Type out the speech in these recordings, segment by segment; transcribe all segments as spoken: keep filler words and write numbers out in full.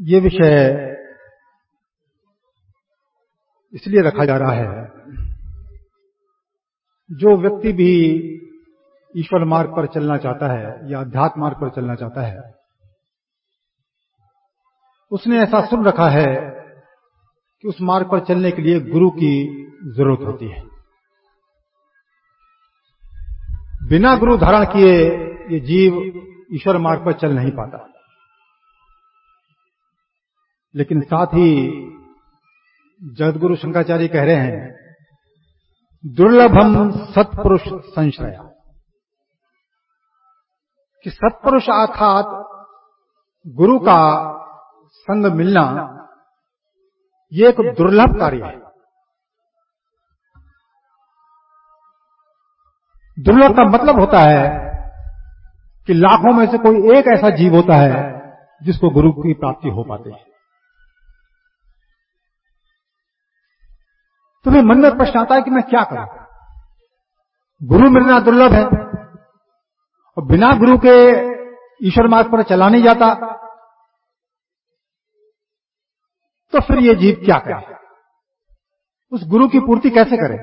ये विषय इसलिए रखा जा रहा है, जो व्यक्ति भी ईश्वर मार्ग पर चलना चाहता है या अध्यात्म मार्ग पर चलना चाहता है, उसने ऐसा सुन रखा है कि उस मार्ग पर चलने के लिए गुरु की जरूरत होती है। बिना गुरु धारण किए ये जीव ईश्वर मार्ग पर चल नहीं पाता। लेकिन साथ ही जगद्गुरु शंकराचार्य कह रहे हैं, दुर्लभम सत्पुरुष संश्रया, कि सत्पुरुष अर्थात गुरु का संग मिलना ये एक दुर्लभ कार्य है। दुर्लभ का मतलब होता है कि लाखों में से कोई एक ऐसा जीव होता है जिसको गुरु की प्राप्ति हो पाती है। तुम्हें मन में प्रश्न आता है कि मैं क्या करूं? गुरु मिलना दुर्लभ है और बिना गुरु के ईश्वर मार्ग पर चला नहीं जाता, तो फिर ये जीव क्या करे? उस गुरु की पूर्ति कैसे करे?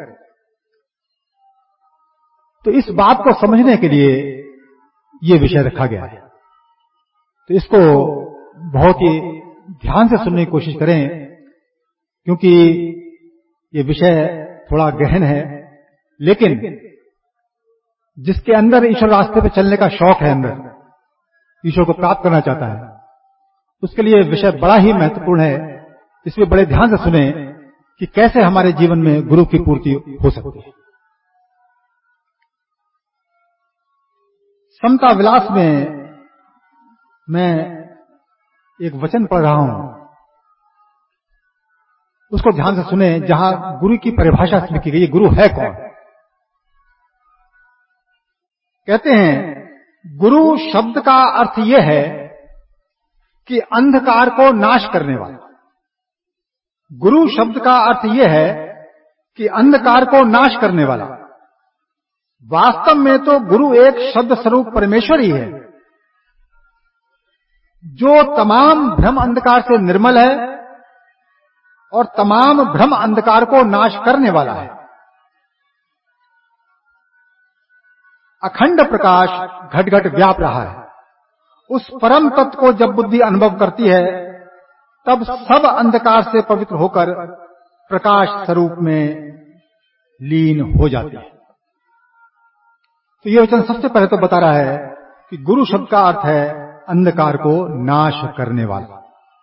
तो इस बात को समझने के लिए ये विषय रखा गया है। तो इसको बहुत ही ध्यान से सुनने की कोशिश करें, क्योंकि ये विषय थोड़ा गहन है, लेकिन जिसके अंदर ईश्वर रास्ते पे चलने का शौक है, अंदर ईश्वर को प्राप्त करना चाहता है, उसके लिए विषय बड़ा ही महत्वपूर्ण है। इसलिए बड़े ध्यान से सुने कि कैसे हमारे जीवन में गुरु की पूर्ति हो सकती है। समता विलास में मैं एक वचन पढ़ रहा हूं, उसको ध्यान से सुने, जहां गुरु की परिभाषा इसमें की गई है। गुरु है कौन? कहते हैं, गुरु शब्द का अर्थ यह है कि अंधकार को नाश करने वाला। गुरु शब्द का अर्थ यह है कि अंधकार को नाश करने वाला। वास्तव में तो गुरु एक शब्द स्वरूप परमेश्वर ही है, जो तमाम भ्रम अंधकार से निर्मल है और तमाम भ्रम अंधकार को नाश करने वाला है। अखंड प्रकाश घट घट व्याप रहा है। उस परम तत्व को जब बुद्धि अनुभव करती है, तब सब अंधकार से पवित्र होकर प्रकाश स्वरूप में लीन हो जाती है। तो यह वचन सबसे पहले तो बता रहा है कि गुरु शब्द का अर्थ है अंधकार को नाश करने वाला।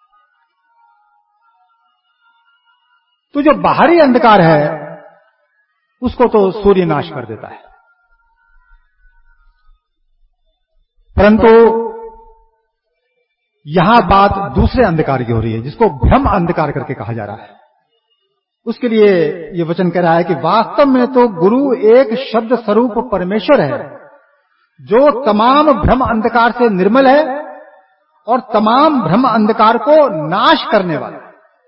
तो जो बाहरी अंधकार है उसको तो सूर्य नाश कर देता है, परंतु यहां बात दूसरे अंधकार की हो रही है, जिसको भ्रम अंधकार करके कहा जा रहा है। उसके लिए यह वचन कह रहा है कि वास्तव में तो गुरु एक शब्द स्वरूप परमेश्वर है, जो तमाम भ्रम अंधकार से निर्मल है और तमाम भ्रम अंधकार को नाश करने वाला है।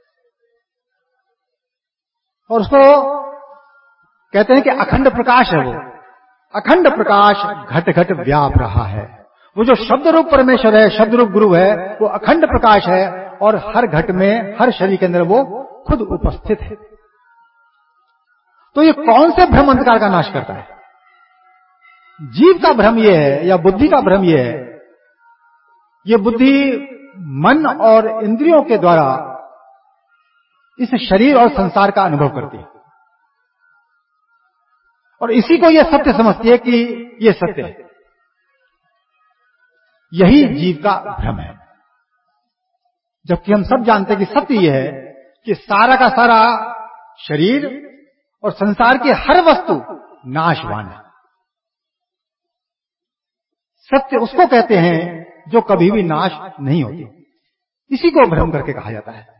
और उसको कहते हैं कि अखंड प्रकाश है। वो अखंड प्रकाश घट घट व्याप रहा है। वो जो शब्द रूप परमेश्वर है, शब्द रूप गुरु है, वो अखंड प्रकाश है और हर घट में, हर शरीर के अंदर वो खुद उपस्थित है। तो ये कौन से भ्रम अंधकार का नाश करता है? जीव का भ्रम ये है या बुद्धि का भ्रम ये है, ये बुद्धि मन और इंद्रियों के द्वारा इस शरीर और संसार का अनुभव करती है और इसी को यह सत्य समझती है कि यह सत्य है। यही जीव का भ्रम है, जबकि हम सब जानते हैं कि सत्य यह है कि सारा का सारा शरीर और संसार की हर वस्तु नाशवान है। सत्य उसको कहते हैं जो कभी भी नाश नहीं होती। इसी को भ्रम करके कहा जाता है।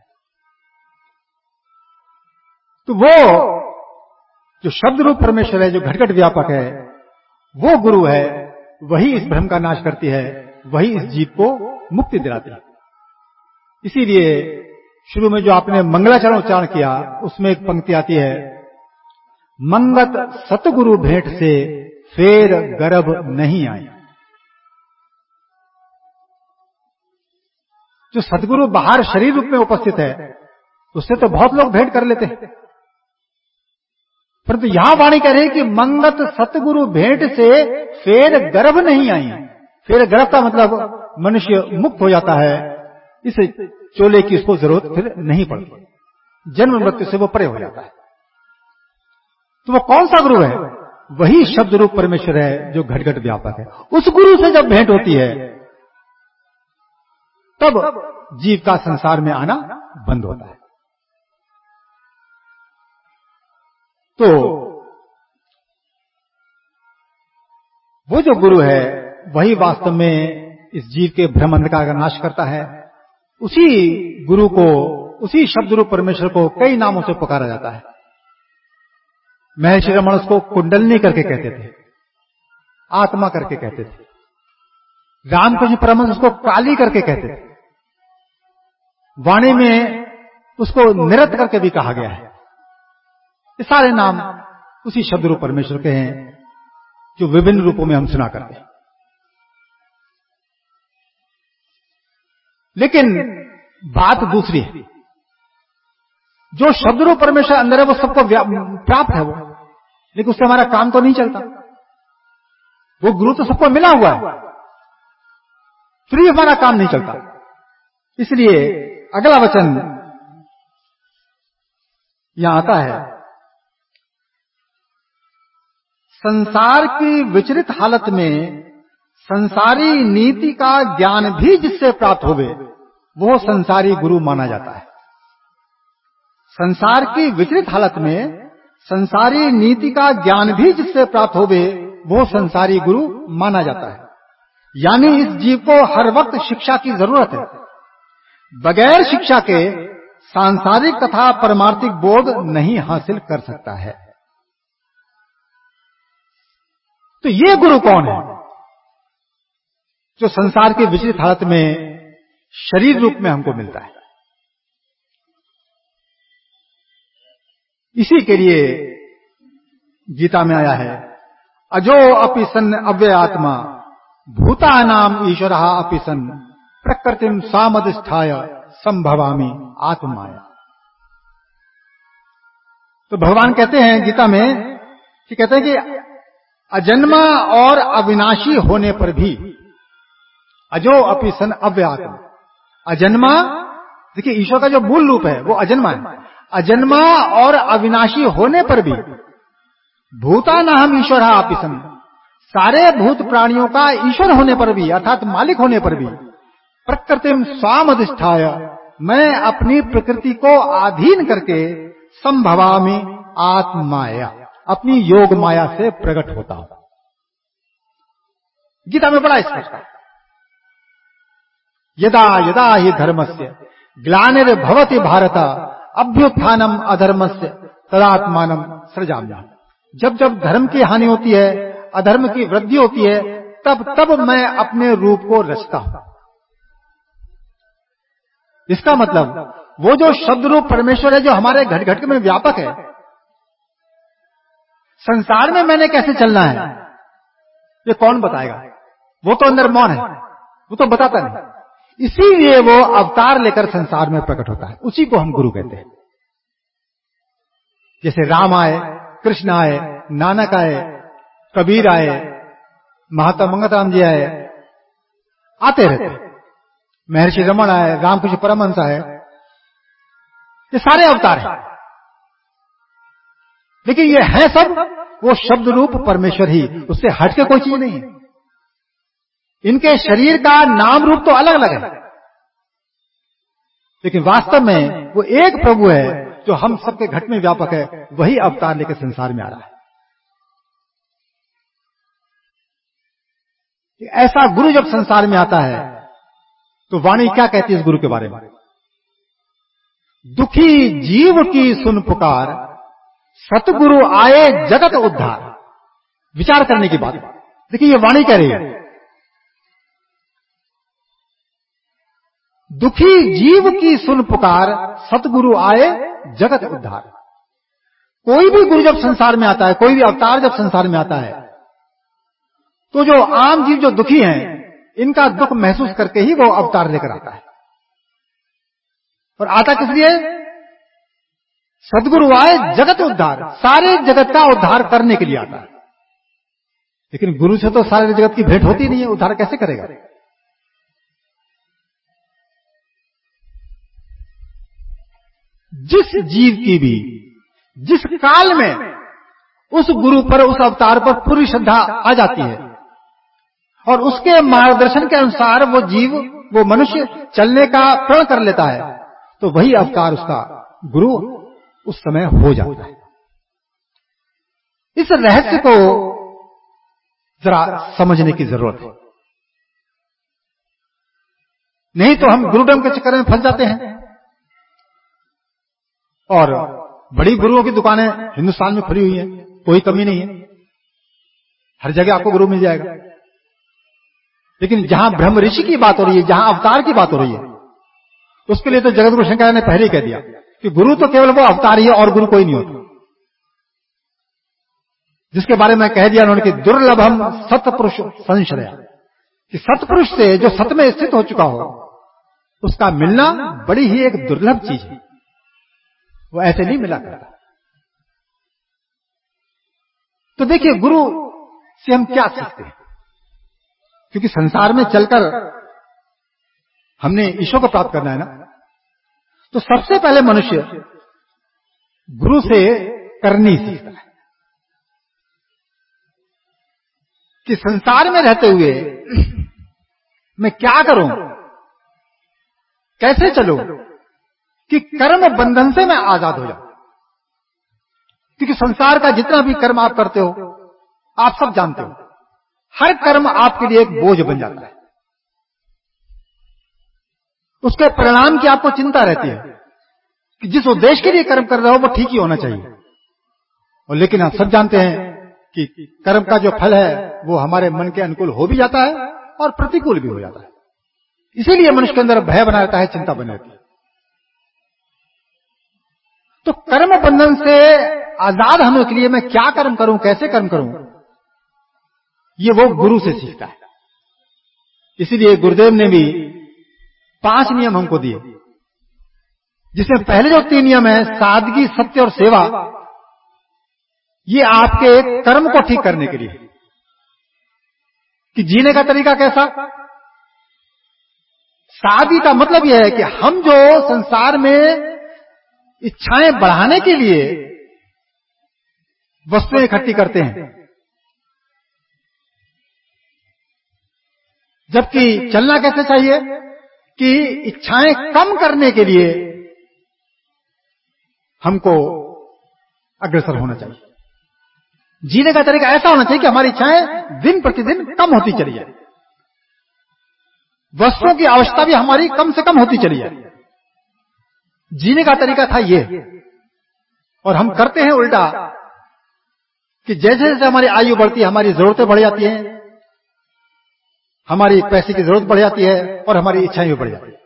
तो वो जो शब्द रूप परमेश्वर है, जो घट घट व्यापक है, वो गुरु है, वही इस भ्रम का नाश करती है, वही इस जीव को मुक्ति दिलाती है। इसीलिए शुरू में जो आपने मंगलाचरण उच्चारण किया, उसमें एक पंक्ति आती है, मंगत सतगुरु भेंट से फेर गर्भ नहीं आई। जो सतगुरु बाहर शरीर रूप में उपस्थित है उससे तो बहुत लोग भेंट कर लेते हैं, परंतु यहां वाणी कह रही है कि मंगत सतगुरु भेंट से फेर गर्भ नहीं आई। फेर गर्भ का मतलब मनुष्य मुक्त हो जाता है, इस चोले की उसको जरूरत फिर नहीं पड़ती, जन्म मृत्यु से वो परे हो जाता है। तो वो कौन सा गुरु है? वही शब्द रूप परमेश्वर है जो घट घट व्यापक है। उस गुरु से जब भेंट होती है तब जीव का संसार में आना बंद होता है। तो वो जो गुरु है वही वास्तव में इस जीव के भ्रम अंधकार का नाश करता है। उसी गुरु को, उसी शब्द रूप परमेश्वर को कई नामों से पुकारा जाता है। महर्षि रमण उसको कुंडलनी करके कहते थे, आत्मा करके कहते थे। रामकृष्ण परमहंस उसको काली करके कहते थे। वाणी में उसको निरत करके भी कहा गया है। ये सारे नाम उसी शब्द रूप परमेश्वर के हैं जो विभिन्न रूपों में हम सुना करते हैं। लेकिन बात दूसरी है, जो शब्द रूप परमेश्वर अंदर है वो सबको प्राप्त है वो, लेकिन उससे हमारा काम तो नहीं चलता। वो गुरु तो सबको मिला हुआ है, फिर भी हमारा काम नहीं चलता। इसलिए अगला वचन यहां आता है, संसार की विचलित हालत में संसारी नीति का ज्ञान भी जिससे प्राप्त होवे वो संसारी गुरु माना जाता है। संसार की विचलित हालत में संसारी नीति का ज्ञान भी जिससे प्राप्त होवे वो संसारी गुरु माना जाता है। यानी इस जीव को हर वक्त शिक्षा की जरूरत है। बगैर शिक्षा के सांसारिक तथा परमार्थिक बोध नहीं हासिल कर सकता है। तो ये गुरु कौन है जो संसार के विचलित हालत में शरीर रूप में हमको मिलता है? इसी के लिए गीता में आया है, अजो अपि सन् अव्यय आत्मा भूतानाम ईश्वरः अपि सन् प्रकृतिम सामधिष्ठाय संभवामि आत्माया। तो भगवान कहते हैं गीता में कि कहते हैं कि अजन्मा और अविनाशी होने पर भी, अजो अपि सन् अव्यय आत्मा, अजन्मा, देखिए ईश्वर का जो मूल रूप है वो अजन्मा है। अजन्मा और अविनाशी होने पर भी, भूतानाहम ईश्वरः अपि सन्, सारे भूत प्राणियों का ईश्वर होने पर भी अर्थात मालिक होने पर भी, प्रकृतिम स्वामधिष्ठाय, मैं अपनी प्रकृति को अधीन करके संभवामि आत्माया, अपनी योग माया से प्रकट होता हूं। गीता में बड़ा स्पष्ट है, यदा यदा ही धर्मस्य ग्लानिर्भवति भारत अभ्युत्थानम अधर्मस्य तदात्मानम सृजाम्यहम्। जब जब धर्म की हानि होती है, अधर्म की वृद्धि होती है, तब तब मैं अपने रूप को रचता हूं। इसका मतलब वो जो शब्द रूप परमेश्वर है जो हमारे घट घट में व्यापक है, संसार में मैंने कैसे चलना है ये कौन बताएगा? वो तो अंदर मौन है, वो तो बताता नहीं। इसीलिए वो अवतार लेकर संसार में प्रकट होता है। उसी को हम गुरु कहते हैं। जैसे राम आए, कृष्ण आए, नानक आए, कबीर आए, महात्मा मंगतराम जी आए, आते रहते। महर्षि रमण आए, रामकृष्ण परमहंस आए, ये सारे अवतार हैं। लेकिन ये है सब वो शब्द रूप परमेश्वर ही, उससे हटके कोई चीज नहीं है। इनके शरीर का नाम रूप तो अलग अलग है, लेकिन वास्तव में वो एक प्रभु है जो हम सबके घट में व्यापक है। वही अवतार लेकर संसार में आ रहा है। ऐसा गुरु जब संसार में आता है तो वाणी क्या कहती है इस गुरु के बारे में? दुखी जीव की सुन पुकार, सतगुरु आए जगत उद्धार। विचार करने की बात। देखिए ये वाणी कह रही है, दुखी जीव की सुन पुकार, सतगुरु आए जगत उद्धार। कोई भी गुरु जब संसार में आता है, कोई भी अवतार जब संसार में आता है, तो जो आम जीव जो दुखी हैं, इनका दुख महसूस करके ही वो अवतार लेकर आता है। और आता किस लिए? सदगुरु आए जगत उद्धार, सारे जगत का उद्धार करने के लिए आता है। लेकिन गुरु से तो सारे जगत की भेंट होती नहीं है, उद्धार कैसे करेगा? जिस जीव की भी जिस काल में उस गुरु पर, उस अवतार पर पूरी श्रद्धा आ जाती है और उसके मार्गदर्शन के अनुसार वो जीव, वो मनुष्य चलने का प्रण कर लेता है, तो वही अवतार उसका गुरु उस समय हो जाता है। इस रहस्य को जरा समझने की जरूरत है, नहीं तो हम गुरुडम के चक्कर में फंस जाते हैं। और बड़ी गुरुओं की दुकानें हिंदुस्तान में खुली हुई हैं, कोई कमी नहीं है, हर जगह आपको गुरु मिल जाएगा। लेकिन जहां ब्रह्म ऋषि की बात हो रही है, जहां अवतार की बात हो रही है, उसके लिए तो जगत गुरु शंकराचार्य ने पहले ही कह दिया कि गुरु तो केवल वो अवतार ही है और गुरु कोई नहीं होता। जिसके बारे में कह दिया उन्होंने कि दुर्लभम सतपुरुष संश्रया, कि सतपुरुष से जो सत में स्थित हो चुका हो उसका मिलना बड़ी ही एक दुर्लभ चीज है, वो ऐसे नहीं मिला करता। तो देखिए गुरु से हम क्या सीखते हैं, क्योंकि संसार में चलकर हमने ईश्वर को प्राप्त करना है ना, तो सबसे पहले मनुष्य गुरु से करनी सीखता है कि संसार में रहते हुए मैं क्या करूं, कैसे चलूं कि कर्म बंधन से मैं आजाद हो जाऊं। क्योंकि संसार का जितना भी कर्म आप करते हो, आप सब जानते हो, हर कर्म आपके लिए एक बोझ बन जाता है। उसके परिणाम की आपको चिंता रहती है कि जिस उद्देश्य के लिए कर्म कर रहे हो वो ठीक ही होना चाहिए। और लेकिन आप सब जानते हैं कि कर्म का जो फल है वो हमारे मन के अनुकूल हो भी जाता है और प्रतिकूल भी हो जाता है। इसीलिए मनुष्य के अंदर भय बना रहता है, चिंता बनी रहती है। तो कर्म बंधन से आजाद होने के लिए मैं क्या कर्म करूं, कैसे कर्म करूं, ये वो गुरु से सीखता है। इसीलिए गुरुदेव ने भी पांच नियम हमको दिए, जिसमें पहले जो तीन नियम है, सादगी, सत्य और सेवा, ये आपके कर्म को ठीक करने के लिए, कि जीने का तरीका कैसा। सादगी का मतलब यह है कि हम जो संसार में इच्छाएं बढ़ाने के लिए वस्तुएं इकट्ठी करते हैं, जबकि चलना कैसे चाहिए कि इच्छाएं कम करने के लिए हमको अग्रसर होना चाहिए। जीने का तरीका ऐसा होना चाहिए कि हमारी इच्छाएं दिन प्रतिदिन कम होती चली जाए, वस्तुओं की आवश्यकता भी हमारी कम से कम होती चली जाए। जीने का तरीका था ये। और हम करते हैं उल्टा, कि जैसे जैसे हमारी आयु बढ़ती है हमारी जरूरतें बढ़ जाती हैं, हमारी पैसे की जरूरत बढ़ जाती है और हमारी इच्छाएं भी बढ़ जाती है।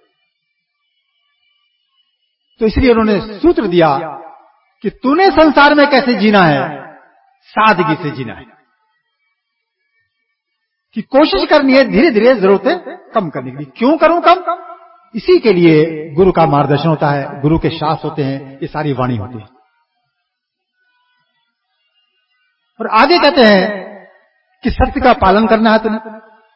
तो इसलिए उन्होंने सूत्र दिया कि तूने संसार में कैसे जीना है, सादगी से जीना है, कि कोशिश करनी है धीरे धीरे जरूरतें कम करने के लिए। क्यों करूं कम? इसी के लिए गुरु का मार्गदर्शन होता है, गुरु के शास्त्र होते हैं, ये सारी वाणी होती है। और आगे कहते हैं कि सत्य का पालन करना है तुम्हें,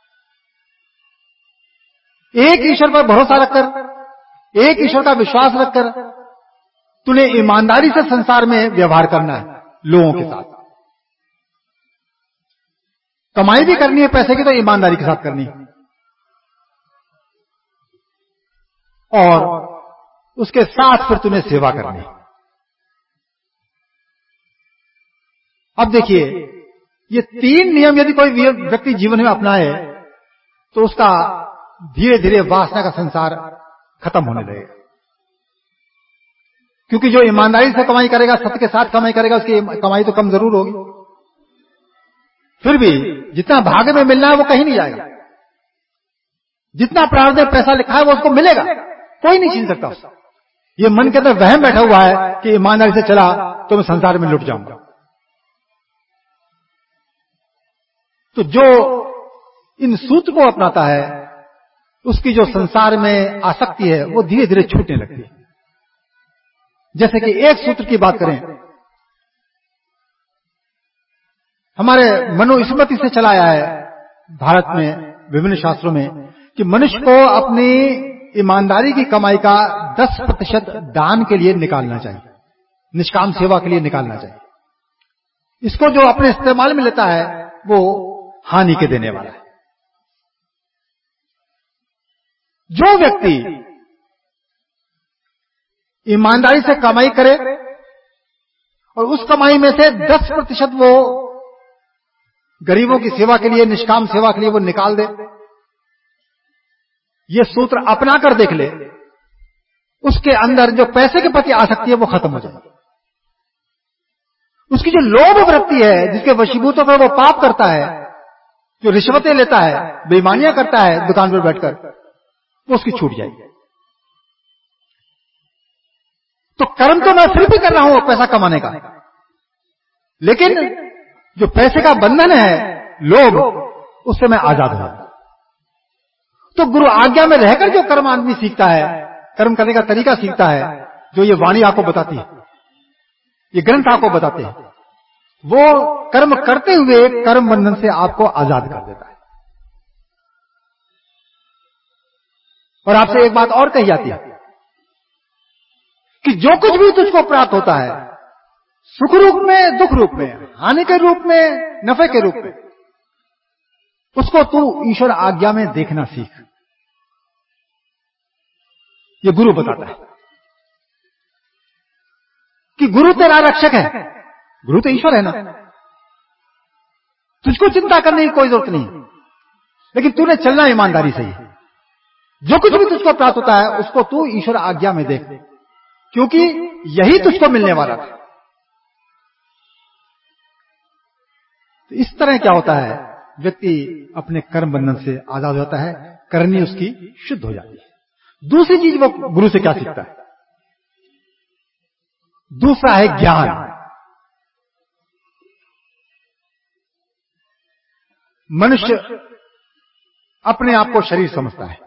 एक ईश्वर पर भरोसा रखकर, एक ईश्वर का विश्वास रखकर तूने ईमानदारी से संसार में व्यवहार करना है लोगों के साथ। कमाई भी करनी है पैसे की तो ईमानदारी के साथ करनी है, और उसके साथ फिर तुम्हें सेवा करनी है। अब देखिए, ये तीन नियम यदि कोई व्यक्ति जीवन में अपनाए तो उसका धीरे धीरे वासना का संसार खत्म होने लगेगा। क्योंकि जो ईमानदारी से कमाई करेगा, सत्य के साथ कमाई करेगा, उसकी कमाई तो कम जरूर होगी, फिर भी जितना भाग्य में मिलना है वो कहीं नहीं जाएगा। जितना प्रारब्ध में पैसा लिखा है वो उसको मिलेगा, कोई नहीं छीन सकता उसको। ये मन के अंदर वहम बैठा हुआ है कि ईमानदारी से चला तो मैं संसार में लुट जाऊंगा। तो जो इन सूत्र को अपनाता है उसकी जो संसार में आसक्ति है वो धीरे धीरे छूटने लगती है। जैसे कि एक सूत्र की बात करें, हमारे मनुस्मृति से चलाया है भारत में विभिन्न शास्त्रों में कि मनुष्य को अपनी ईमानदारी की कमाई का दस प्रतिशत दान के लिए निकालना चाहिए, निष्काम सेवा के लिए निकालना चाहिए। इसको जो अपने इस्तेमाल में लेता है वो हानि के देने वाला है। जो व्यक्ति ईमानदारी से कमाई करे और उस कमाई में से दस प्रतिशत वो गरीबों की सेवा के लिए, निष्काम सेवा के लिए वो निकाल दे, ये सूत्र अपना कर देख ले, उसके अंदर जो पैसे के प्रति आसक्ति है वो खत्म हो जाएगी। उसकी जो लोभ वृत्ति है, जिसके वशीभूत होकर वो पाप करता है, जो रिश्वतें लेता है, बेईमानियां करता है दुकान पर बैठकर, वो उसकी छूट जाएगी। तो कर्म तो मैं फिर भी कर रहा हूं पैसा कमाने का, लेकिन जो पैसे का बंधन है, लोभ, उससे मैं आजाद हूं। तो गुरु आज्ञा में रहकर जो कर्म आदमी सीखता है, कर्म करने का तरीका सीखता है, जो ये वाणी आपको बताती है, ये ग्रंथ आपको बताते हैं, वो कर्म करते हुए कर्म बंधन से आपको आजाद कर देता है। और आपसे एक बात और कही जाती है कि जो कुछ भी तुझको प्राप्त होता है, सुख रूप में, दुख रूप में, हानि के रूप में, नफे के रूप में, उसको तू ईश्वर आज्ञा में देखना सीख। ये गुरु बताता है कि गुरु तेरा रक्षक है। गुरु तो ईश्वर है ना, तुझको चिंता करने की कोई जरूरत नहीं, लेकिन तूने चलना ईमानदारी से ही। जो कुछ भी तुझको प्राप्त होता है उसको तू ईश्वर आज्ञा में देख, क्योंकि यही तुझको मिलने वाला था। तो इस तरह क्या होता है, व्यक्ति अपने कर्म बंधन से आजाद हो जाता है, करनी उसकी शुद्ध हो जाती है। दूसरी चीज वो गुरु से क्या सीखता है? दूसरा है ज्ञान। मनुष्य अपने आप को शरीर समझता है,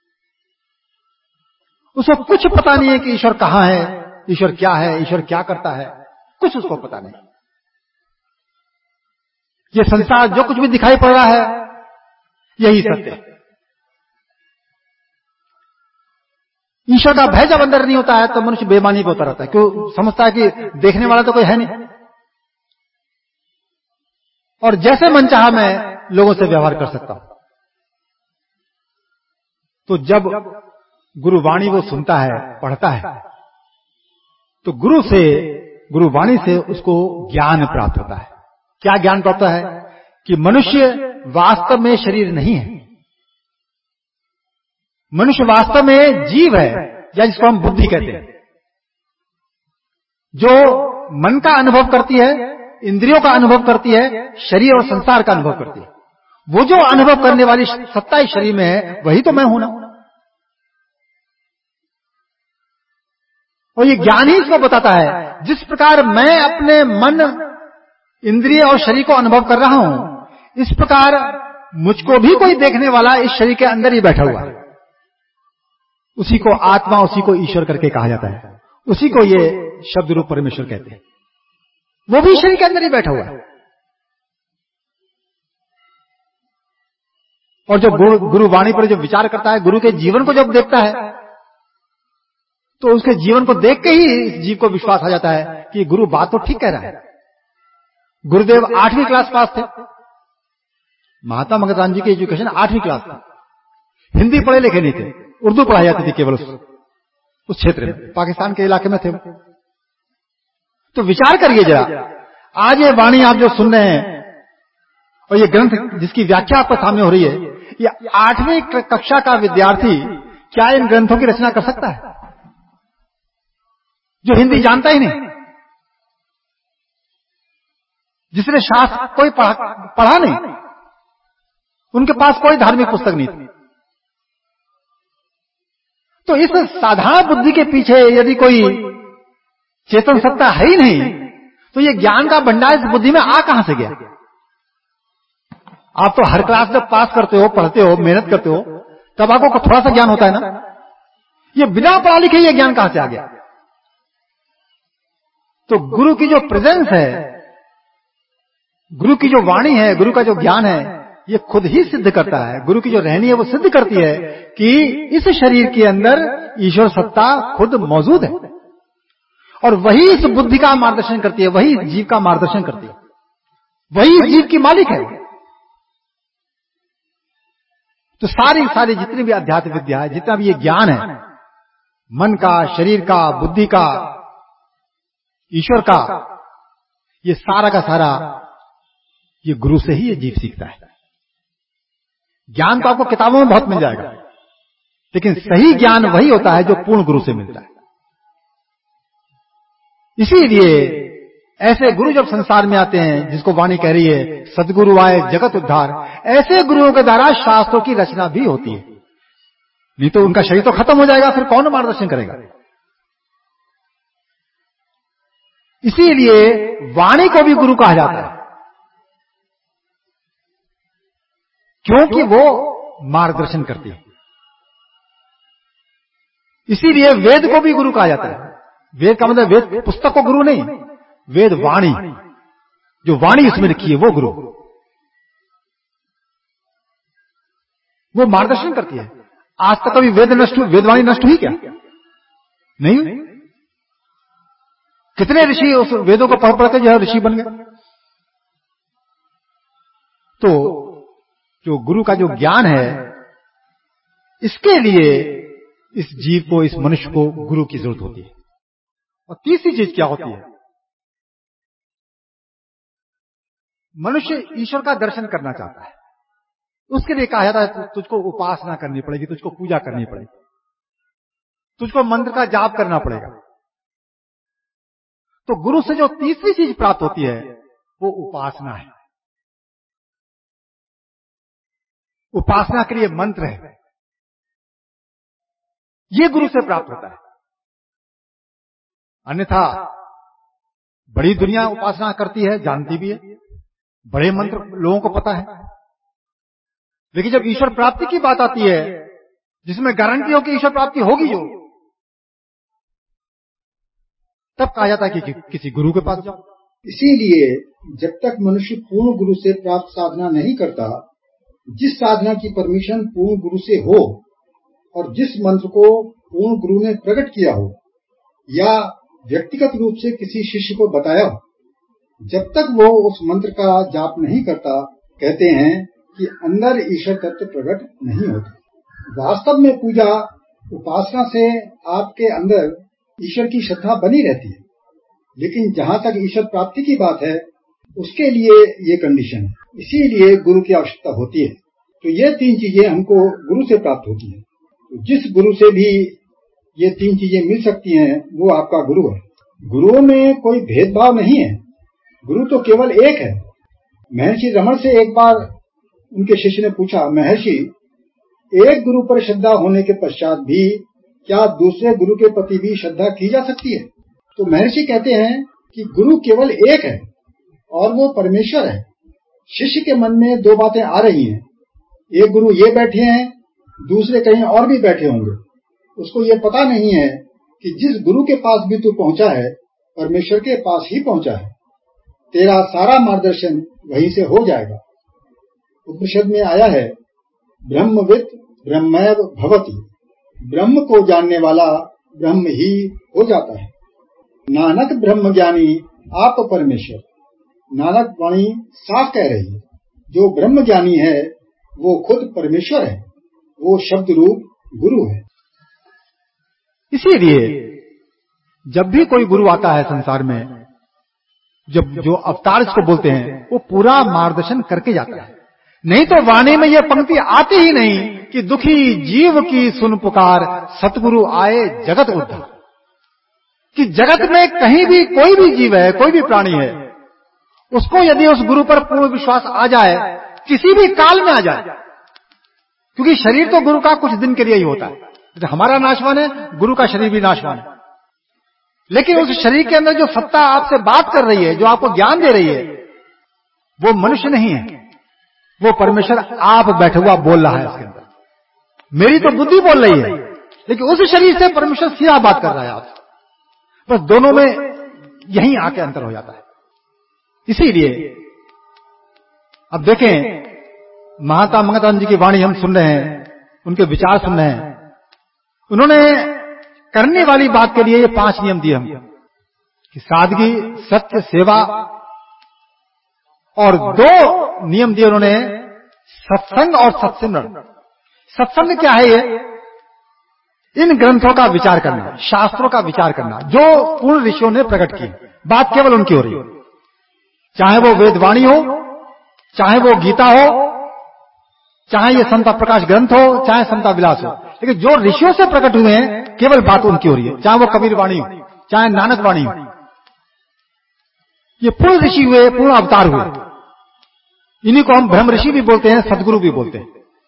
उसको कुछ पता नहीं है कि ईश्वर कहां है, ईश्वर क्या है, ईश्वर क्या करता है, कुछ उसको पता नहीं। ये संसार जो कुछ भी दिखाई पड़ रहा है यही सत्य है। ईश्वर का भय जब अंदर नहीं होता है तो मनुष्य बेईमानी पे होता रहता है, क्यों? समझता है कि देखने वाला तो कोई है नहीं, और जैसे मन चाहा मैं लोगों से व्यवहार कर सकता हूं। तो जब गुरुवाणी वो सुनता है, पढ़ता है, तो गुरु से, गुरुवाणी से उसको ज्ञान प्राप्त होता है। क्या ज्ञान प्राप्त है? कि मनुष्य वास्तव में शरीर नहीं है, मनुष्य वास्तव में जीव है, या जिसको हम बुद्धि कहते हैं, जो मन का अनुभव करती है, इंद्रियों का अनुभव करती है, शरीर और संसार का अनुभव करती है। वो जो अनुभव करने वाली सत्ता इस शरीर में है, वही तो मैं हूं ना। और ये ज्ञान ही इसको बताता है, जिस प्रकार मैं अपने मन, इंद्रिय और शरीर को अनुभव कर रहा हूं, इस प्रकार मुझको भी कोई देखने वाला इस शरीर के अंदर ही बैठा हुआ है। उसी को आत्मा, उसी को ईश्वर करके कहा जाता है, उसी को ये शब्द रूप परमेश्वर कहते हैं। वो भी शरीर के अंदर ही बैठा हुआ है। और जब गुरु, गुरु वाणी पर जब विचार करता है, गुरु के जीवन को जब देखता है, तो उसके जीवन को देख के ही इस जीव को विश्वास आ जाता है कि गुरु बात तो ठीक कह रहा है। गुरुदेव आठवीं क्लास पास थे, महात्मा मंगतराम जी की एजुकेशन आठवीं क्लास थी। हिंदी पढ़े लिखे नहीं थे, उर्दू पढ़ाई जाती थी केवल उस क्षेत्र में, पाकिस्तान के इलाके में थे। तो विचार करिए जरा, आज ये वाणी आप जो सुन रहे हैं और ये ग्रंथ जिसकी व्याख्या आपके सामने हो रही है, ये आठवीं कक्षा का विद्यार्थी क्या इन ग्रंथों की रचना कर सकता है, जो हिंदी जानता ही नहीं, जिसने शास्त्र कोई पढ़ा, पढ़ा नहीं, उनके पास कोई धार्मिक पुस्तक नहीं थी। तो इस साधारण बुद्धि के पीछे यदि कोई चेतन सत्ता है ही नहीं, तो ये ज्ञान का भंडार इस बुद्धि में आ कहां से गया? आप तो हर क्लास जब पास करते हो, पढ़ते हो, मेहनत करते हो, तब आपको थोड़ा सा ज्ञान होता है ना। ये बिना पढ़ा लिखे ये ज्ञान कहां से आ गया? तो गुरु की जो प्रेजेंस है, गुरु की जो वाणी है, गुरु का जो ज्ञान है, ये खुद ही सिद्ध करता है। गुरु की जो रहनी है वो सिद्ध करती है कि इस शरीर के अंदर ईश्वर सत्ता खुद मौजूद है, और वही इस बुद्धि का मार्गदर्शन करती है, वही जीव का मार्गदर्शन करती है, वही जीव की मालिक है। तो सारी सारी जितनी भी अध्यात्म विद्या है, जितना भी ये ज्ञान है, मन का, शरीर का, बुद्धि का, ईश्वर का, ये सारा का सारा ये गुरु से ही ये जीव सीखता है। ज्ञान तो आपको किताबों में बहुत मिल जाएगा, लेकिन सही ज्ञान वही होता है जो पूर्ण गुरु से मिलता है। इसीलिए ऐसे गुरु जब संसार में आते हैं, जिसको वाणी कह रही है सदगुरु आए जगत उद्धार, ऐसे गुरुओं के द्वारा शास्त्रों की रचना भी होती है। नहीं तो उनका शरीर तो खत्म हो जाएगा, फिर कौन मार्गदर्शन करेगा। इसीलिए वाणी को भी गुरु कहा जाता है, क्योंकि वो मार्गदर्शन करती है। इसीलिए वेद को भी गुरु कहा जाता है। वेद का मतलब वेद पुस्तक को गुरु नहीं, वेद वाणी, जो वाणी उसमें लिखी है वो गुरु, वो मार्गदर्शन करती है। आज तक कभी वेद नष्ट, वेदवाणी नष्ट हुई क्या? नहीं। कितने ऋषि उस वेदों को पढ़ पढ़ के जो है ऋषि बन गए। तो जो गुरु का जो ज्ञान है, इसके लिए इस जीव को, इस मनुष्य को गुरु की जरूरत होती है। और तीसरी चीज क्या होती है? मनुष्य ईश्वर का दर्शन करना चाहता है, उसके लिए कहा जाता है तुझको उपासना करनी पड़ेगी, तुझको पूजा करनी पड़ेगी, तुझको मंत्र का जाप करना पड़ेगा। तो गुरु से जो तीसरी चीज प्राप्त होती है वो उपासना है। उपासना के लिए मंत्र है, ये गुरु से प्राप्त होता है। अन्यथा बड़ी दुनिया उपासना करती है, जानती भी है, बड़े मंत्र लोगों को पता है, लेकिन जब ईश्वर प्राप्ति की बात आती है, जिसमें गारंटी हो कि ईश्वर प्राप्ति होगी जो, तब कहा जाता है कि, कि किसी गुरु के पास जाओ। इसीलिए जब तक मनुष्य पूर्ण गुरु से प्राप्त साधना नहीं करता, जिस साधना की परमिशन पूर्ण गुरु से हो और जिस मंत्र को पूर्ण गुरु ने प्रकट किया हो या व्यक्तिगत रूप से किसी शिष्य को बताया हो, जब तक वो उस मंत्र का जाप नहीं करता, कहते हैं कि अंदर ईश्वर तत्व प्रकट नहीं होता। वास्तव में पूजा उपासना से आपके अंदर ईश्वर की श्रद्धा बनी रहती है, लेकिन जहां तक ईश्वर प्राप्ति की बात है, उसके लिए ये कंडीशन है। इसीलिए गुरु की आवश्यकता होती है। तो ये तीन चीजें हमको गुरु से प्राप्त होती है। तो जिस गुरु से भी ये तीन चीजें मिल सकती हैं, वो आपका गुरु है। गुरुओं में कोई भेदभाव नहीं है, गुरु तो केवल एक है। महर्षि रमण से एक बार उनके शिष्य ने पूछा, महर्षि, एक गुरु पर श्रद्धा होने के पश्चात भी क्या दूसरे गुरु के प्रति भी श्रद्धा की जा सकती है? तो महर्षि कहते हैं कि गुरु केवल एक है और वो परमेश्वर है। शिष्य के मन में दो बातें आ रही हैं, एक गुरु ये बैठे हैं, दूसरे कहीं और भी बैठे होंगे। उसको ये पता नहीं है कि जिस गुरु के पास भी तू पहुंचा है, परमेश्वर के पास ही पहुंचा है। तेरा सारा मार्गदर्शन वहीं से हो जाएगा। उपनिषद में आया है, ब्रह्मवित् ब्रह्मैव भवति, ब्रह्म को जानने वाला ब्रह्म ही हो जाता है। नानक ब्रह्म ज्ञानी आप परमेश्वर। नानक वाणी साफ कह रही है, जो ब्रह्म ज्ञानी है वो खुद परमेश्वर है, वो शब्द रूप गुरु है। इसीलिए जब भी कोई गुरु आता है संसार में, जब जो अवतार इसको बोलते हैं, वो पूरा मार्गदर्शन करके जाता है। नहीं तो वाणी में यह पंक्ति आती ही नहीं कि दुखी जीव की सुन पुकार, सतगुरु आए जगत उद्धार। कि जगत में कहीं भी कोई भी जीव है, कोई भी प्राणी है, उसको यदि उस गुरु पर पूर्ण विश्वास आ जाए, किसी भी काल में आ जाए, क्योंकि शरीर तो गुरु का कुछ दिन के लिए ही होता है। जैसे हमारा नाशवान है, गुरु का शरीर भी नाशवान है, लेकिन उस शरीर के अंदर जो सत्ता आपसे बात कर रही है, जो आपको ज्ञान दे रही है, वो मनुष्य नहीं है, वो परमेश्वर आप बैठे हुआ बोल रहा है इसके अंदर। मेरी तो बुद्धि बोल रही है, लेकिन उस शरीर से परमेश्वर सीधा बात कर रहा है आपसे। बस दोनों में यहीं आके अंतर हो जाता है। इसीलिए अब देखें, महात्मा मंगतानंद जी की वाणी हम सुन रहे हैं, उनके विचार सुन रहे हैं। उन्होंने करने वाली बात के लिए ये पांच नियम दिए हमको कि सादगी, सत्य, सेवा, और दो नियम दिए उन्होंने, सत्संग और सत्सिमरन। सत्संग क्या है? ये इन ग्रंथों का विचार करना, शास्त्रों का विचार करना, जो पूर्ण ऋषियों ने प्रकट की। बात केवल उनकी हो रही है, चाहे वो वेदवाणी हो, चाहे वो गीता हो, चाहे ये समता प्रकाश ग्रंथ हो, चाहे समता विलास हो, लेकिन जो ऋषियों से प्रकट हुए हैं केवल बात उनकी हो रही है। चाहे वो कबीर वाणी हो, चाहे नानक वाणी हो, ये पूर्ण ऋषि हुए, पूर्ण अवतार हुए। इन्हीं को हम ब्रह्म ऋषि भी बोलते हैं, सदगुरु भी बोलते हैं।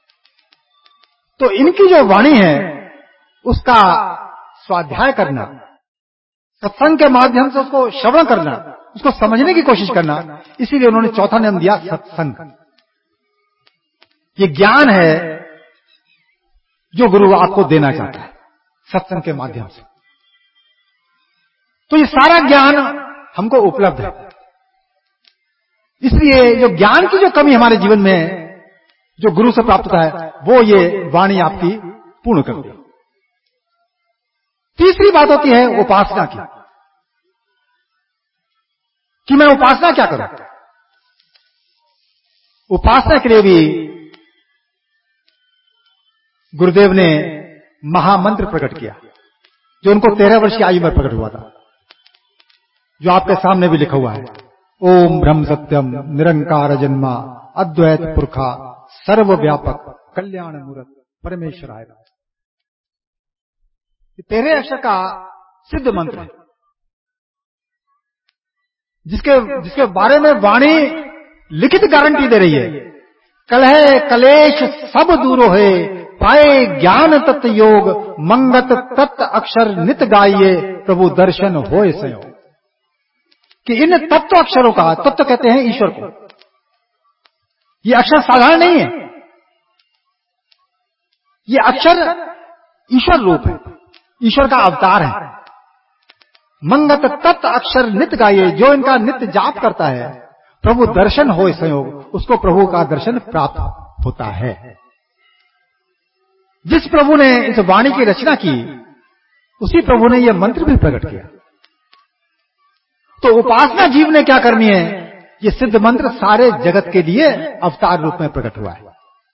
तो इनकी जो वाणी है उसका स्वाध्याय करना, सत्संग के माध्यम से उसको श्रवण करना, उसको समझने की कोशिश करना, इसीलिए उन्होंने चौथा नियम दिया, सत्संग। ये ज्ञान है जो गुरु आपको देना चाहता है सत्संग के माध्यम से। तो ये सारा ज्ञान हमको उपलब्ध है। इसलिए जो ज्ञान की जो कमी हमारे जीवन में जो गुरु से प्राप्त होता है, वो ये वाणी आपकी पूर्ण करती है। तीसरी बात होती है उपासना की, कि मैं उपासना क्या करूं। उपासना के लिए भी गुरुदेव ने महामंत्र प्रकट किया, जो उनको तेरह वर्ष की आयु में प्रकट हुआ था, जो आपके सामने भी लिखा हुआ है। ओम ब्रह्म सत्यम निरंकार जन्मा अद्वैत पुरखा सर्वव्यापक कल्याण मूर्त परमेश्वराय। तेरह अक्षर का सिद्ध मंत्र है, जिसके जिसके बारे में वाणी लिखित गारंटी दे रही है। कलह कलेश सब दूर है, पाए ज्ञान तत्व योग, मंगत तत्व अक्षर नित गाइए, प्रभु दर्शन होए संयोग। कि इन तत्व अक्षरों का, तत्व कहते हैं ईश्वर को, ये अक्षर साधारण नहीं है, ये अक्षर ईश्वर रूप है, ईश्वर का अवतार है। मंगत तत्व अक्षर नित गाइए, जो इनका नित्य जाप करता है, प्रभु दर्शन होए संयोग, उसको प्रभु का दर्शन प्राप्त होता है। जिस प्रभु ने इस वाणी की रचना की, उसी प्रभु ने यह मंत्र भी प्रकट किया। तो उपासना जीव ने क्या करनी है, ये सिद्ध मंत्र सारे जगत के लिए अवतार रूप में प्रकट हुआ है।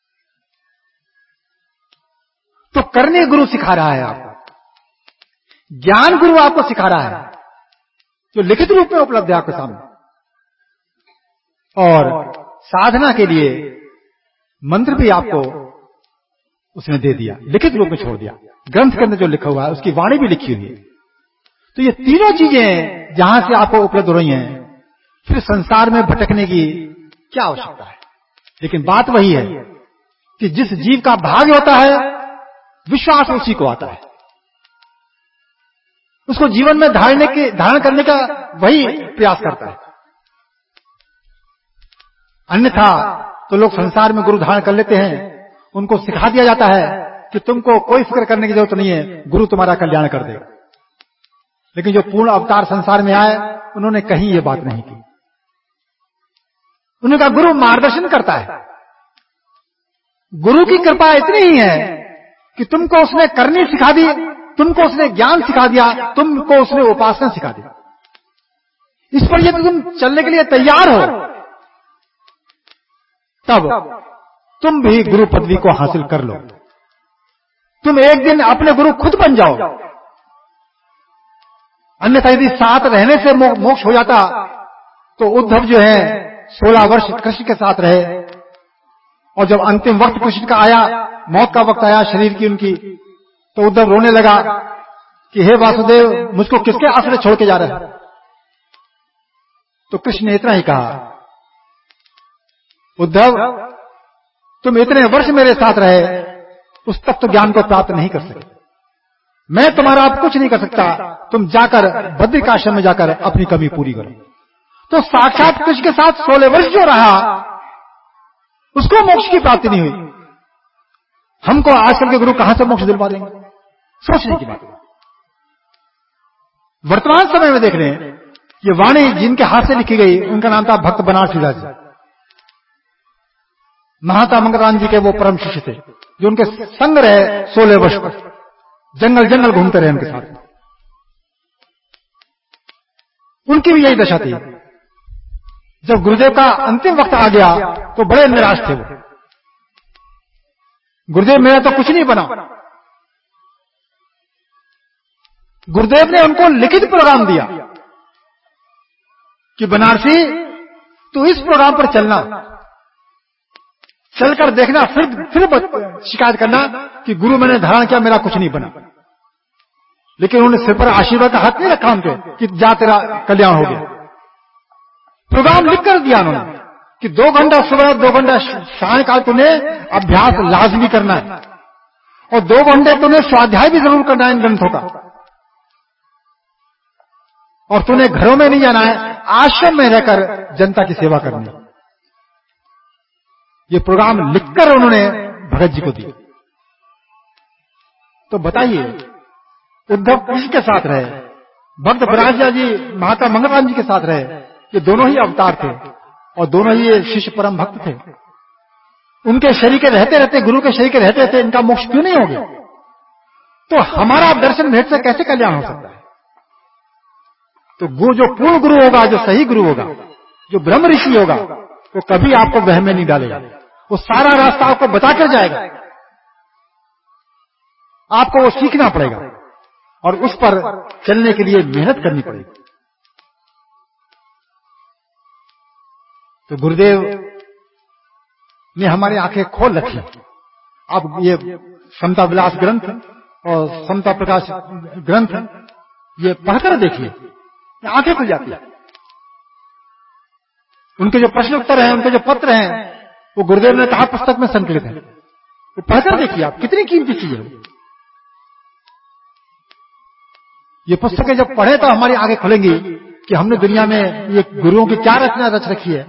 तो करने गुरु सिखा रहा है आपको, ज्ञान गुरु आपको सिखा रहा है, जो लिखित रूप में उपलब्ध है आपके सामने। और साधना के लिए मंत्र भी आपको उसने दे दिया, लिखित रूप में छोड़ दिया। ग्रंथ के अंदर जो लिखा हुआ है उसकी वाणी भी लिखी हुई है। तो ये तीनों चीजें जहां से आपको उपलब्ध हो रही हैं, फिर संसार में भटकने की क्या आवश्यकता है। लेकिन बात वही है कि जिस जीव का भाग्य होता है, विश्वास उसी को आता है, उसको जीवन में धारने के धारण करने का वही प्रयास करता है। अन्यथा तो लोग संसार में गुरु धारण कर लेते हैं, उनको सिखा दिया जाता है कि तुमको कोई फिक्र करने की जरूरत नहीं है, गुरु तुम्हारा कल्याण कर देगा। लेकिन जो पूर्ण अवतार संसार में आए, उन्होंने कहीं ये बात नहीं की। उन्होंने कहा गुरु मार्गदर्शन करता है, गुरु की कृपा इतनी ही है कि तुमको उसने करनी सिखा दी, तुमको उसने ज्ञान सिखा दिया, तुमको उसने उपासना सिखा दी। इस पर यदि तुम चलने के लिए तैयार हो, तब तुम भी गुरु पदवी को हासिल कर लो। तुम एक दिन अपने गुरु खुद बन जाओ। अन्यथा यदि साथ रहने से मोक्ष हो जाता, तो उद्धव जो है सोलह वर्ष कृष्ण के साथ रहे, और जब अंतिम वक्त कृष्ण का आया, मौत का वक्त आया शरीर की उनकी, तो उद्धव रोने लगा कि हे वासुदेव, मुझको किसके आश्रय छोड़ के जा रहा है। तो कृष्ण ने इतना ही कहा, उद्धव तुम इतने वर्ष मेरे साथ रहे, उस तत्व ज्ञान को प्राप्त नहीं कर सके, मैं तुम्हारा अब कुछ नहीं कर सकता, तुम जाकर बद्रिकाश्रम में जाकर अपनी कमी पूरी करो। तो साक्षात कृष्ण के साथ सोलह वर्ष जो रहा, उसको मोक्ष की प्राप्ति नहीं हुई। हमको आजकल के गुरु कहां से मोक्ष दिलवा देंगे, सोचने की बात है। वर्तमान समय में देख रहे हैं ये वाणी जिनके हाथ से लिखी गई उनका नाम था भक्त बनारसी दास जी। महात्मा मंगराम जी के वो परम शिष्य थे जो उनके संग रहे सोलह वर्ष तक, जंगल जंगल घूमते रहे उनके साथ। उनकी भी यही दशा थी। जब गुरुदेव का अंतिम वक्त आ गया तो बड़े निराश थे वो। गुरुदेव मेरा तो कुछ नहीं बना। गुरुदेव ने उनको लिखित प्रोग्राम दिया कि बनारसी तू इस प्रोग्राम पर चलना, चलकर देखना, फिर फिर शिकायत करना कि गुरु मैंने धारण किया मेरा कुछ नहीं बना। लेकिन उन्होंने सिर पर आशीर्वाद का हाथ नहीं रखा उनके कि जा तेरा कल्याण हो गया। प्रोग्राम लिख कर दिया उन्होंने कि दो घंटा सुबह दो घंटा सायंकाल तुम्हें अभ्यास लाजमी करना है और दो घंटे तुम्हें स्वाध्याय भी जरूर करना है इन ग्रंथों का, और तुम्हें घरों में नहीं जाना है, आश्रम में रहकर जनता की सेवा करनी है। ये प्रोग्राम लिखकर उन्होंने भगत जी को दिया। तो बताइए उद्धव किसके साथ रहे? भक्त बराजा जी महात्मा मंगराम जी के साथ रहे। ये दोनों ही अवतार थे और दोनों ही ये शिष्य परम भक्त थे। उनके शरीर के रहते रहते, गुरु के शरीर के रहते रहते इनका मोक्ष क्यों नहीं हो गया? तो हमारा दर्शन भेंट से कैसे कल्याण हो सकता है? तो वो जो पूर्ण गुरु होगा, जो सही गुरु होगा, जो ब्रह्म ऋषि होगा, वो कभी आपको वह में नहीं डालेगा। वो सारा रास्ता आपको बताकर जाएगा। आपको वो सीखना पड़ेगा और उस पर चलने के लिए मेहनत करनी पड़ेगी। तो गुरुदेव ने हमारी आंखें खोल रखी। अब ये समता विलास ग्रंथ और समता प्रकाश ग्रंथ ये पढ़कर देखिए, आंखें खुल जाती है। उनके जो प्रश्न उत्तर हैं, उनके जो पत्र हैं, वो गुरुदेव ने कहा पुस्तक में संकलित है। वो पढ़कर देखिए आप, कितनी कीमती चीज है। ये पुस्तकें जब पढ़े तो हमारी आंखें खुलेंगी कि हमने दुनिया में ये गुरुओं की क्या रचना रच रखी है।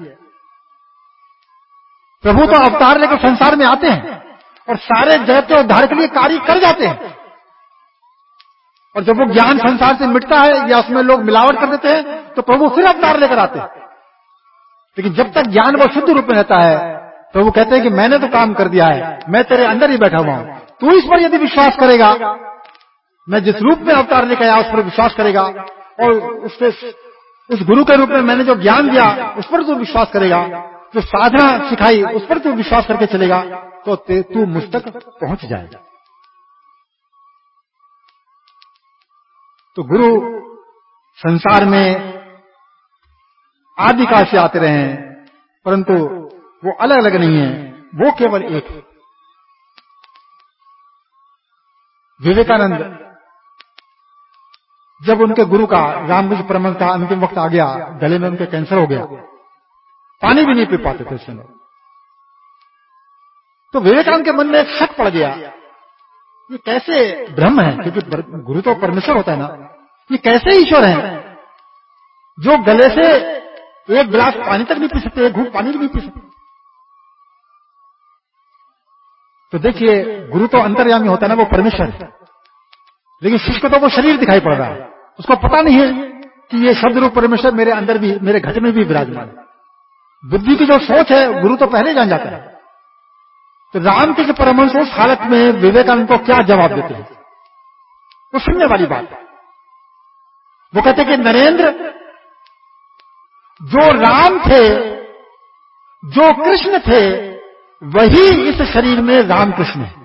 प्रभु तो अवतार लेकर संसार में आते हैं और सारे जगत के उद्धार के लिए कार्य कर जाते हैं, और जब वो ज्ञान संसार से मिटता है या उसमें लोग मिलावट कर देते हैं तो प्रभु फिर अवतार लेकर आते हैं। लेकिन जब तक ज्ञान वो शुद्ध रूप में रहता है, प्रभु कहते हैं कि मैंने तो काम कर दिया है, मैं तेरे अंदर ही बैठा हुआ हूं, तू इस पर यदि विश्वास करेगा, मैं जिस रूप में अवतार लेकर आया उस पर विश्वास करेगा और उसके उस गुरु के रूप में मैंने जो ज्ञान दिया उस पर तू विश्वास करेगा, जो साधना सिखाई उस पर तू विश्वास करके चलेगा, तो तू मुझ तक पहुंच जाएगा। तो गुरु संसार में आदिकाल से आते रहे हैं, परंतु वो अलग अलग नहीं है, वो केवल एक है। विवेकानंद जब उनके गुरु का रामकृष्ण परमहंस का अंतिम वक्त आ गया, गले में उनके कैंसर हो गया, पानी भी नहीं पी पाते थे उस समय, तो विवेकानंद के मन में एक शक पड़ गया, ये कैसे ब्रह्म है, क्योंकि गुरु तो परमेश्वर होता है ना, ये कैसे ईश्वर है जो गले से एक गिलास पानी तक नहीं पी सकते, एक घूंट पानी भी नहीं पी सकते। तो देखिए गुरु तो अंतर्यामी होता है ना, वो परमेश्वर है, लेकिन शिष्य को तो वो शरीर दिखाई पड़ रहा है, उसको पता नहीं है कि ये शब्द रूप परमेश्वर मेरे अंदर भी, मेरे घट में भी विराजमान है। बुद्धि की जो सोच है गुरु तो पहले जान जाता है। तो रामकृष्ण परमहंस उस हालत में विवेकानंद को क्या जवाब देते हैं? वो सुनने वाली बात है। वो कहते कि नरेंद्र, जो राम थे, जो कृष्ण थे, वही इस शरीर में रामकृष्ण है।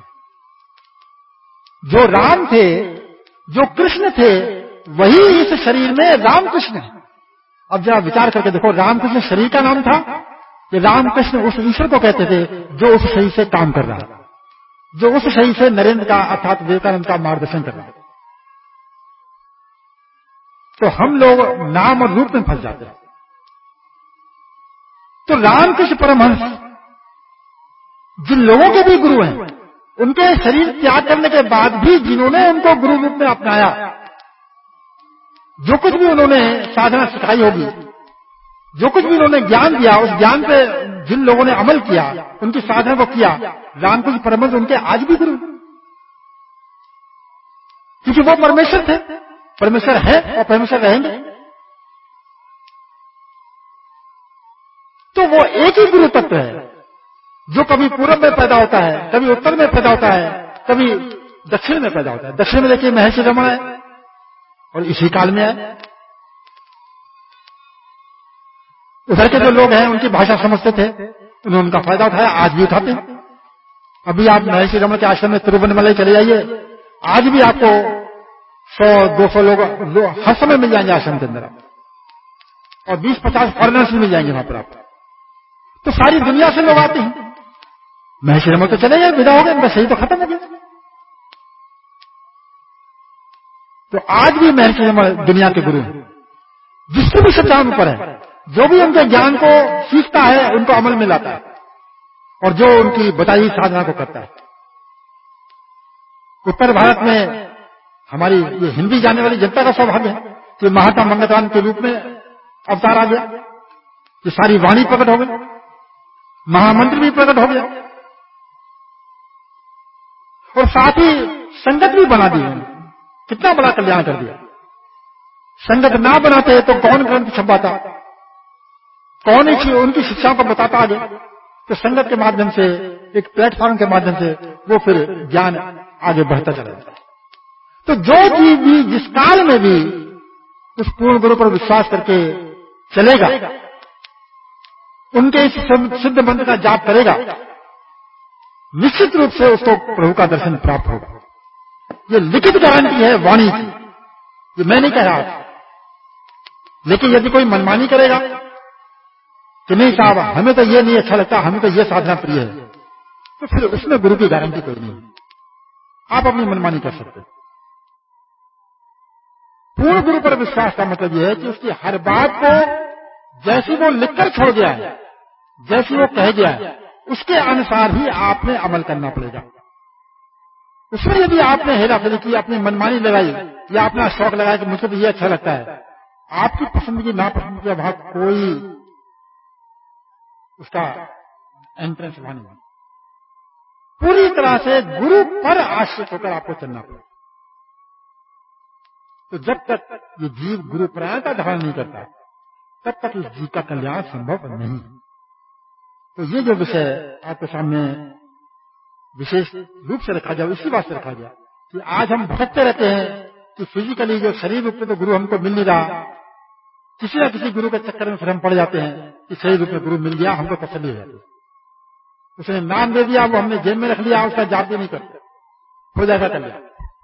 जो राम थे, जो कृष्ण थे, वही इस शरीर में रामकृष्ण है। अब जरा विचार करके देखो, रामकृष्ण शरीर का नाम था कि रामकृष्ण उस ईश्वर को कहते थे जो उस शरीर से काम कर रहा है, जो उस शरीर से नरेंद्र का अर्थात विवेकानंद का मार्गदर्शन कर रहा है। तो हम लोग नाम और रूप में फंस जाते हैं। तो रामकृष्ण परमहंस जिन लोगों के भी गुरु हैं, उनके शरीर त्याग करने के बाद भी जिन्होंने उनको गुरु रूप में अपनाया, जो कुछ भी उन्होंने साधना सिखाई होगी, जो कुछ भी उन्होंने ज्ञान दिया, उस ज्ञान पे जिन लोगों ने अमल किया, उनकी साधना को किया, रामकृष्ण परमहंस उनके आज भी गुरु, क्योंकि वो परमेश्वर थे, परमेश्वर है और परमेश्वर रहेंगे। तो वो एक ही गुरु तत्व है जो कभी पूर्व में पैदा होता है, कभी उत्तर में पैदा होता है, कभी दक्षिण में पैदा होता है। दक्षिण में देखिए महर्षि रमण है और इसी काल में है। उधर के जो लोग हैं उनकी भाषा समझते थे, उन्होंने उनका फायदा उठाया, आज भी उठाते हैं। अभी आप महर्षि रमण के आश्रम में तिरुवन्नमलाई चले जाइए, आज भी आपको सौ दो सौ लोग लो, हर समय मिल जाएंगे आश्रम के अंदर, और बीस पचास फॉरेनर्स भी मिल जाएंगे वहां पर आपको। तो सारी दुनिया से लोग आते हैं। महर्षि रमण तो चले गए, विदा हो गए, बस यही तो खत्म हो गया। तो आज भी महर्षि रमण दुनिया के गुरु हैं, जिससे भी सच्चाई पर है, जो भी उनके ज्ञान को सीखता है उनको अमल में लाता है, और जो उनकी बताई साधना को करता है। उत्तर भारत में हमारी ये हिंदी जानने वाली जनता का सौभाग्य है कि महात्मा मंगलवान के रूप में अवतार आ गया, कि सारी वाणी प्रकट हो गई, महामंत्र भी प्रकट हो गया, और साथ ही संगत भी बना दी। कितना बड़ा कल्याण कर दिया। संगत ना बनाते तो कौन ग्रंथ छपाता, कौन इसी उनकी शिक्षाओं को बताता आगे। तो संगत के माध्यम से, एक प्लेटफॉर्म के माध्यम से वो फिर ज्ञान आगे बढ़ता चला जाता है। तो जो जीव भी जिस काल में भी उस पूर्ण गुरु पर विश्वास करके चलेगा, उनके इस सिद्ध मंत्र का जाप करेगा, निश्चित रूप से उसको प्रभु का दर्शन प्राप्त होगा। ये लिखित गारंटी है वाणी की, ये मैं नहीं कह रहा। लेकिन यदि कोई मनमानी करेगा कि नहीं साहब हमें तो ये नहीं अच्छा लगता, हमें तो ये साधना प्रिय है, तो फिर उसमें गुरु की गारंटी कोई नहीं है। आप अपनी मनमानी कर सकते हैं। पूर्ण गुरु पर विश्वास का मतलब यह है कि उसकी हर बात को जैसी वो लिखकर छोड़ गया है, जैसी वो कह गया है, उसके अनुसार ही आपने अमल करना पड़ेगा। उसमें यदि आपने हेराफेरी की, अपनी मनमानी लगाई, या अपना शौक लगाया कि मुझे तो ये अच्छा लगता है, आपकी पसंद की नापसंद के वहां कोई उसका एंट्रेंस वहां नहीं। पूरी तरह से गुरु पर आश्रित होकर आपको चलना पड़ेगा। तो जब तक ये जीव गुरु परायणता धारण नहीं करता, तब तक इस जीव का कल्याण संभव नहीं। तो ये जो विषय आपके सामने विशेष रूप से रखा जाए, इसी बात से रखा जाए कि आज हम भटकते रहते हैं कि फिजिकली जो शरीर रूप में तो गुरु हमको मिल नहीं रहा, किसी न किसी गुरु के चक्कर में फिर हम पड़ जाते हैं कि शरीर रूप में गुरु मिल गया, हमको तसल्ली हो जाती है। उसने नाम दे दिया, वो हमने जेब में रख लिया, उसका जाप भी नहीं करते, हो जाएगा कल्याण।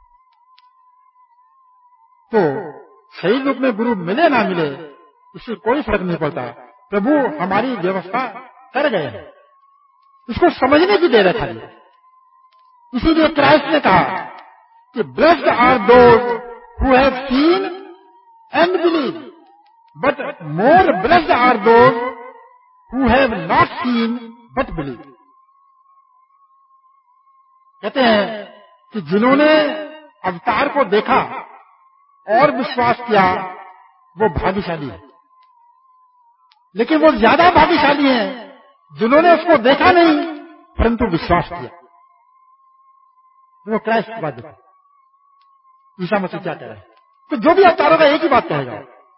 तो शरीर रूप में गुरु मिले ना मिले इससे कोई फर्क नहीं पड़ता। प्रभु हमारी व्यवस्था कर गए हैं, इसको समझने की देर है खाली। इसीलिए क्राइस्ट ने कहा कि blessed are those who have seen and believe, but more blessed are those who have not seen but believe. कहते हैं कि जिन्होंने अवतार को देखा और विश्वास किया वो भाग्यशाली है, लेकिन वो ज्यादा भाग्यशाली है जिन्होंने उसको देखा नहीं परंतु विश्वास किया। वो क्राइस्ट की बात देखा, ईसा मसीह क्या कह रहे हैं। तो जो भी अवतारों का एक ही बात कहेगा,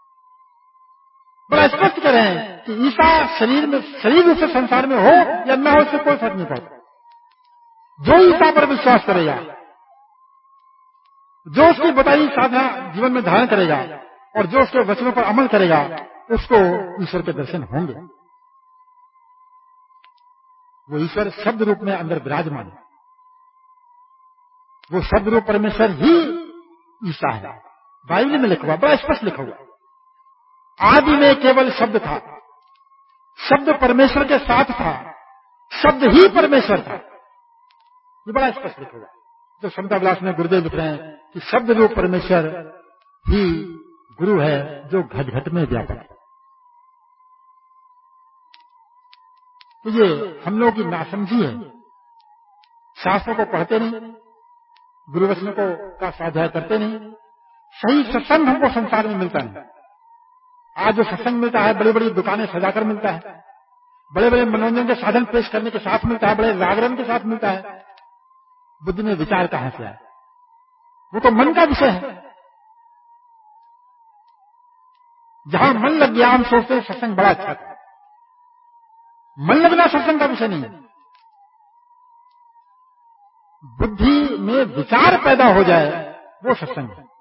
बड़ा स्पष्ट कह रहे हैं कि ईसा शरीर में शरीर रूप से संसार में हो या न हो, इससे कोई फर्क नहीं पड़ता। जो ईसा पर विश्वास करेगा, जो उसकी बताई साधना जीवन में धारण करेगा और जो उसके वचनों पर अमल करेगा, उसको ईश्वर के दर्शन होंगे। वो ईश्वर शब्द रूप में अंदर विराजमान है। वो शब्द रूप परमेश्वर ही ईसा है। बाइबल में लिखा हुआ, बड़ा स्पष्ट लिखा हुआ, आदि में केवल शब्द था, शब्द परमेश्वर के साथ था, शब्द ही परमेश्वर था। ये बड़ा स्पष्ट लिखा हुआ। तो समता विलास में गुरुदेव लिख रहे हैं कि शब्द रूप परमेश्वर ही गुरु है जो घट घट में व्यापक है। तो ये हम लोगों की नासमझी है, शास्त्रों को पढ़ते नहीं, गुरु वचनों को का स्वाध्याय करते नहीं, सही सत्संग हमको संसार में मिलता नहीं। आज जो सत्संग मिलता है बड़ी बड़ी दुकानें सजाकर मिलता है, बड़े बड़े मनोरंजन के साधन पेश करने के साथ मिलता है, बड़े जागरण के साथ मिलता है। बुद्धि में विचार कहां से आए? वो तो मन का विषय है। जहां मन लग गया हम सोचते हैं सत्संग बड़ा अच्छा था, मन लगना सत्संग का विषय नहीं है। बुद्धि में विचार पैदा हो जाए वो सत्संग है।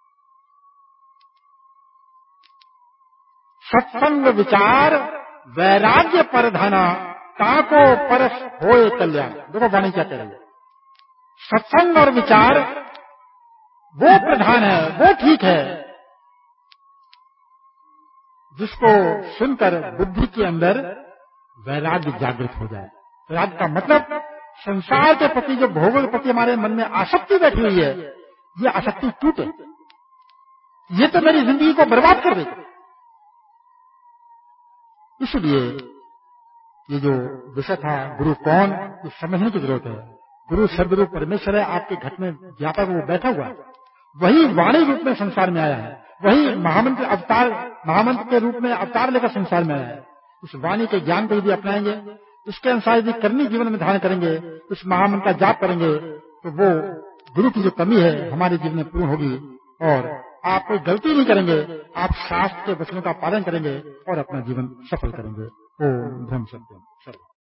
सत्संग विचार वैराग्य परधाना ताको परस होए कल्याण। देखो वाणी क्या कह रही है। सत्संग और विचार वो प्रधान है, वो ठीक है जिसको सुनकर बुद्धि के अंदर वैराग्य जागृत हो जाए। वैराग्य का मतलब संसार के प्रति, जो भोगों के प्रति हमारे मन में आसक्ति बैठी हुई है, ये आसक्ति टूटे। ये तो मेरी जिंदगी को बर्बाद कर देगी। इसलिए ये जो विषय था गुरु कौन, ये समझने की जरूरत है। गुरु सर्वरूप परमेश्वर है, आपके घट में व्यापक वो बैठा हुआ है। वही वाणी रूप में संसार में आया है, वही महामंत्र अवतार महामंत्र के रूप में अवतार लेकर संसार में आया है। उस वाणी के ज्ञान को यदि अपनाएंगे, इसके अनुसार यदि करनी जीवन में धारण करेंगे, उस महामंत्र का जाप करेंगे, तो वो गुरु की जो कमी है हमारे जीवन में पूर्ण होगी और आप कोई गलती नहीं करेंगे। आप शास्त्र के वचनों का पालन करेंगे और अपना जीवन सफल करेंगे। ओम ब्रह्म सत्यम।